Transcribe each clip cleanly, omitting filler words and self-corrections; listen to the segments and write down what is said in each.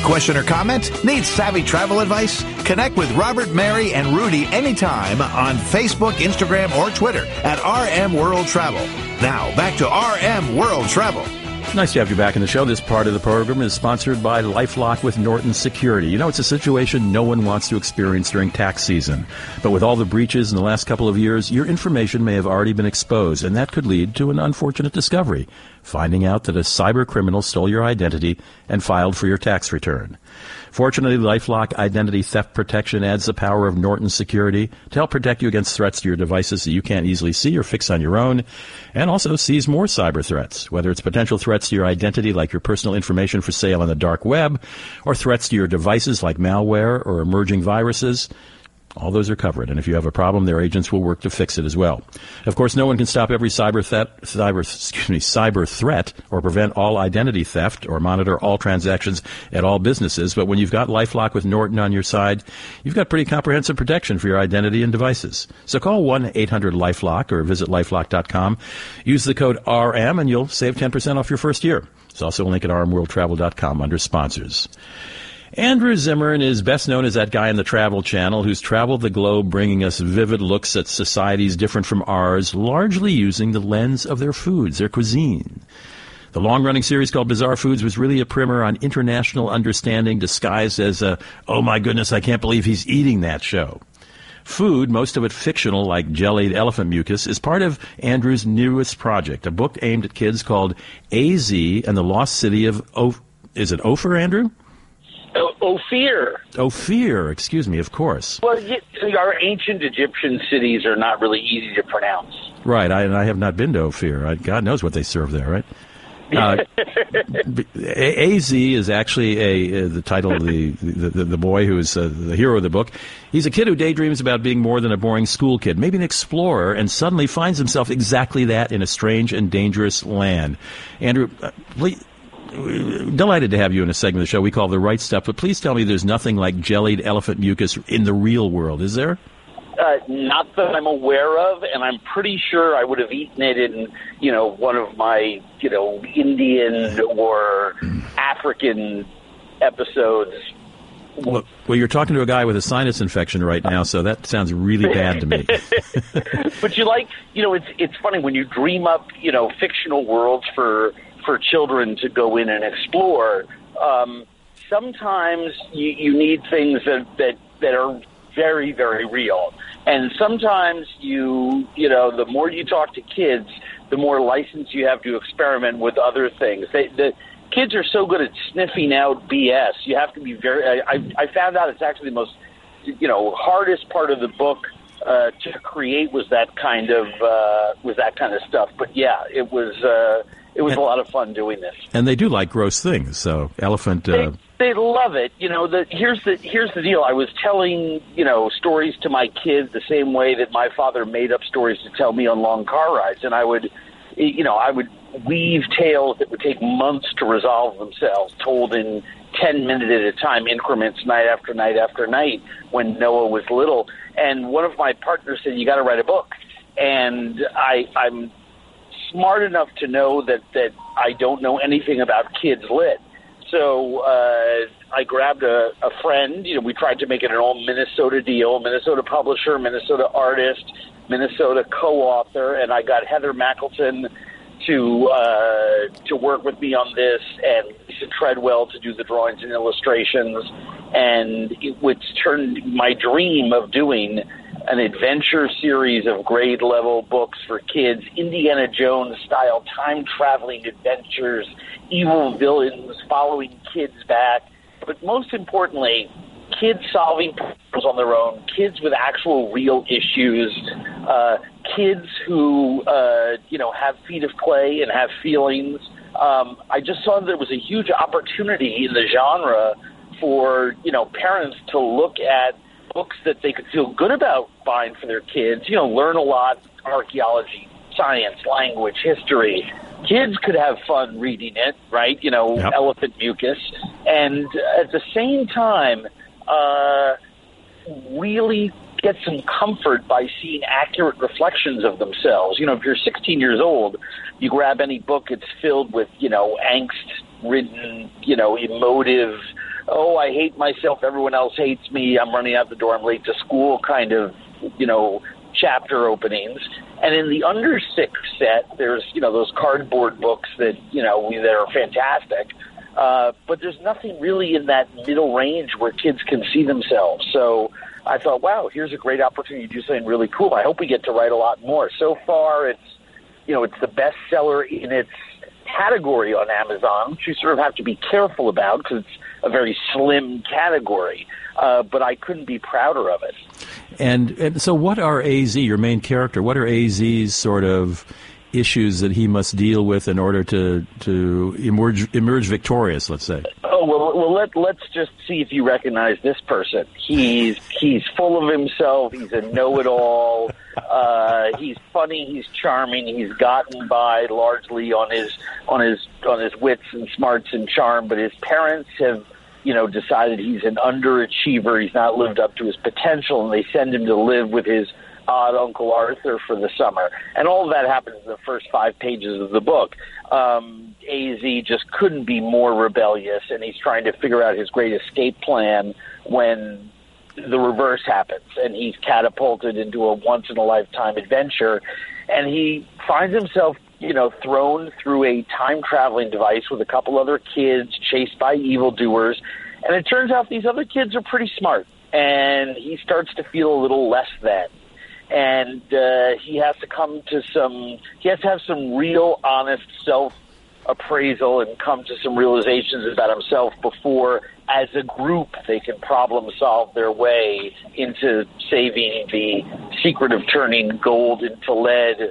question or comment? Need savvy travel advice? Connect with Robert, Mary, and Rudy anytime on Facebook, Instagram, or Twitter at RM World Travel. Now, back to RM World Travel. Nice to have you back in the show. This part of the program is sponsored by LifeLock with Norton Security. You know, it's a situation no one wants to experience during tax season. But with all the breaches in the last couple of years, your information may have already been exposed, and that could lead to an unfortunate discovery, finding out that a cyber criminal stole your identity and filed for your tax return. Fortunately, LifeLock Identity Theft Protection adds the power of Norton Security to help protect you against threats to your devices that you can't easily see or fix on your own, and also sees more cyber threats, whether it's potential threats to your identity like your personal information for sale on the dark web, or threats to your devices like malware or emerging viruses. All those are covered, and if you have a problem, their agents will work to fix it as well. Of course, no one can stop every cyber threat or prevent all identity theft or monitor all transactions at all businesses, but when you've got LifeLock with Norton on your side, you've got pretty comprehensive protection for your identity and devices. So call 1-800-LifeLock or visit lifelock.com. Use the code RM and you'll save 10% off your first year. There's also a link at rmworldtravel.com under sponsors. Andrew Zimmern is best known as that guy on the Travel Channel who's traveled the globe bringing us vivid looks at societies different from ours, largely using the lens of their foods, their cuisine. The long-running series called Bizarre Foods was really a primer on international understanding disguised as a, oh my goodness, I can't believe he's eating that show. Food, most of it fictional like jellied elephant mucus, is part of Andrew's newest project, a book aimed at kids called AZ and the Lost City of is it Ophir, Andrew? Ophir. Ophir, excuse me, of course. Well, our ancient Egyptian cities are not really easy to pronounce. Right, I have not been to Ophir. God knows what they serve there, right? AZ is actually the title of the boy who is the hero of the book. He's a kid who daydreams about being more than a boring school kid, maybe an explorer, and suddenly finds himself exactly that in a strange and dangerous land. Andrew, delighted to have you in a segment of the show we call The Right Stuff, but please tell me there's nothing like jellied elephant mucus in the real world, is there? Not that I'm aware of, and I'm pretty sure I would have eaten it in, one of my, Indian or African episodes. Well, you're talking to a guy with a sinus infection right now, so that sounds really bad to me. But it's funny when you dream up, fictional worlds for children to go in and explore. Sometimes you need things that are very, very real. And sometimes the more you talk to kids, the more license you have to experiment with other things. The kids are so good at sniffing out BS. You have to be very. I found out it's actually the most, hardest part of the book to create was that kind of stuff. But yeah, it was a lot of fun doing this. And they do like gross things. So elephant. They love it. Here's the deal. I was telling, stories to my kids the same way that my father made up stories to tell me on long car rides. And I would weave tales that would take months to resolve themselves, told in 10-minute at a time increments, night after night after night, when Noah was little. And one of my partners said, you got to write a book. And I'm smart enough to know that I don't know anything about kids lit. So I grabbed a friend. We tried to make it an all Minnesota deal, Minnesota publisher, Minnesota artist, Minnesota co-author, and I got Heather Mackleton to work with me on this, and Lisa Treadwell to do the drawings and illustrations, and which turned my dream of doing an adventure series of grade-level books for kids, Indiana Jones-style time-traveling adventures, evil villains following kids back, but most importantly, kids solving problems on their own, kids with actual real issues, kids who, have feet of clay and have feelings. I just saw that there was a huge opportunity in the genre for, parents to look at books that they could feel good about buying for their kids, learn a lot, archaeology, science, language, history. Kids could have fun reading it, right? Yep. Elephant mucus. And at the same time, really get some comfort by seeing accurate reflections of themselves. If you're 16 years old, you grab any book, it's filled with, angst-ridden, emotive oh, I hate myself, everyone else hates me, I'm running out the door, I'm late to school kind of, chapter openings. And in the under 6 set, there's, those cardboard books that, that are fantastic. But there's nothing really in that middle range where kids can see themselves. So I thought, wow, here's a great opportunity to do something really cool. I hope we get to write a lot more. So far, it's the bestseller in its category on Amazon, which you sort of have to be careful about because it's a very slim category. But I couldn't be prouder of it. And so what are AZ, your main character, what are AZ's sort of issues that he must deal with in order to emerge victorious, let's say? Oh, well, let's just see if you recognize this person. He's full of himself. He's a know-it-all. He's funny. He's charming. He's gotten by largely on his wits and smarts and charm. But his parents have, decided he's an underachiever. He's not lived up to his potential, and they send him to live with his odd Uncle Arthur for the summer. And all of that happens in the first 5 pages of the book. AZ just couldn't be more rebellious, and he's trying to figure out his great escape plan when the reverse happens, and he's catapulted into a once-in-a-lifetime adventure. And he finds himself, thrown through a time-traveling device with a couple other kids chased by evildoers. And it turns out these other kids are pretty smart, and he starts to feel a little less than. And he has to have some real honest self-appraisal and come to some realizations about himself before, as a group, they can problem-solve their way into saving the secret of turning gold into lead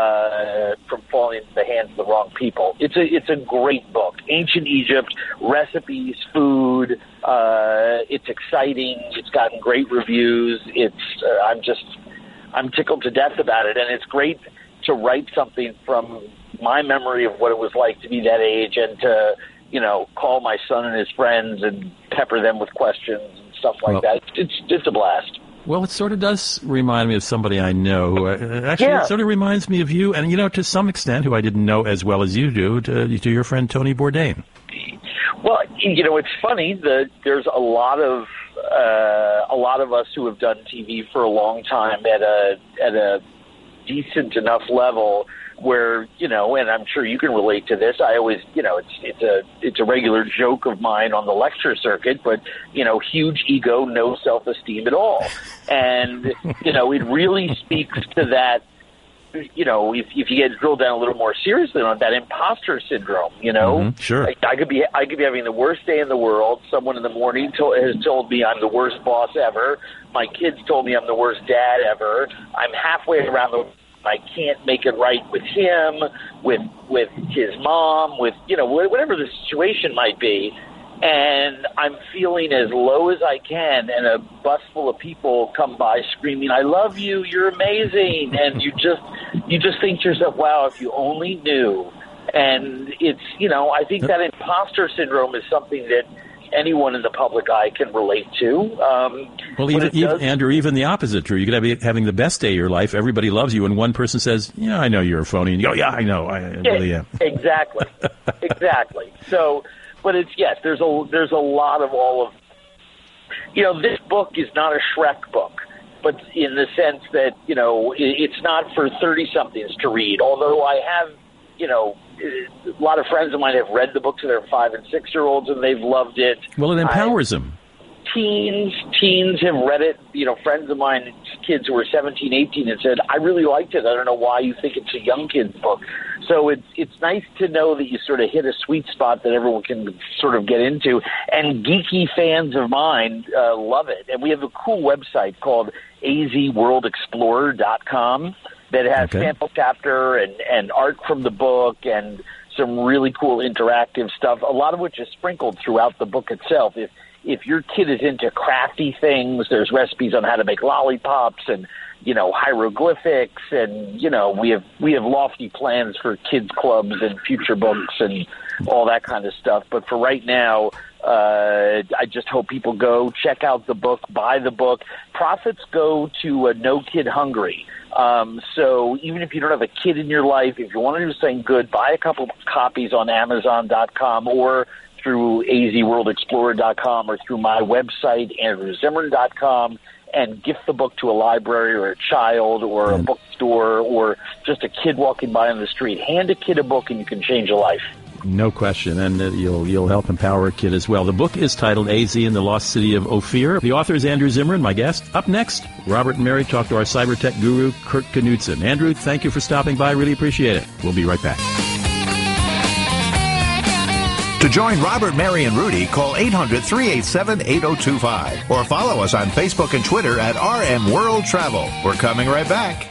from falling into the hands of the wrong people. It's a great book. Ancient Egypt, recipes, food. It's exciting. It's gotten great reviews. I'm tickled to death about it, and it's great to write something from my memory of what it was like to be that age and to, call my son and his friends and pepper them with questions and stuff like that. It's a blast. Well, it sort of does remind me of somebody I know who it sort of reminds me of you, and, to some extent, who I didn't know as well as you do, to your friend Tony Bourdain. Well, it's funny that there's a lot of us who have done TV for a long time at a decent enough level where, and I'm sure you can relate to this. I always, it's a regular joke of mine on the lecture circuit, but, huge ego, no self-esteem at all. And, it really speaks to that, if you get drilled down a little more seriously on that imposter syndrome, Sure. I could be having the worst day in the world. Someone in the morning has told me I'm the worst boss ever. My kids told me I'm the worst dad ever. I'm halfway around the world. I can't make it right with him, with his mom, with, whatever the situation might be. And I'm feeling as low as I can, and a bus full of people come by screaming, "I love you, you're amazing." And you just think to yourself, wow, if you only knew. And it's, I think that imposter syndrome is something that anyone in the public eye can relate to. Andrew, even the opposite true. You could be having the best day of your life. Everybody loves you, and one person says, "Yeah, I know you're a phony," and you go, "Yeah, I know, I really am." Exactly. So, but there's a lot of all of. This book is not a Shrek book, but in the sense that it's not for 30-somethings to read. Although I have, a lot of friends of mine have read the book to their 5- and 6-year-olds, and they've loved it. Well, it empowers them. Teens have read it. Friends of mine, kids who were 17, 18, and said, "I really liked it. I don't know why you think it's a young kid's book." So it's nice to know that you sort of hit a sweet spot that everyone can sort of get into. And geeky fans of mine love it. And we have a cool website called azworldexplorer.com that has sample chapter and art from the book and some really cool interactive stuff, a lot of which is sprinkled throughout the book itself. If your kid is into crafty things, there's recipes on how to make lollipops and, hieroglyphics, and, we have lofty plans for kids clubs and future books and all that kind of stuff. But for right now, I just hope people go check out the book, buy the book. Profits go to No Kid Hungry. So even if you don't have a kid in your life, if you want to do something good, buy a couple of copies on Amazon.com or through azworldexplorer.com or through my website, andrewzimmern.com, and gift the book to a library or a child or a bookstore or just a kid walking by on the street. Hand a kid a book and you can change a life. No question, and you'll help empower a kid as well. The book is titled AZ in the Lost City of Ophir. The author is Andrew Zimmern, my guest. Up next, Robert and Mary talk to our cyber tech guru, Kurt Knudsen. Andrew, thank you for stopping by. Really appreciate it. We'll be right back. To join Robert, Mary, and Rudy, call 800-387-8025 or follow us on Facebook and Twitter at RM World Travel. We're coming right back.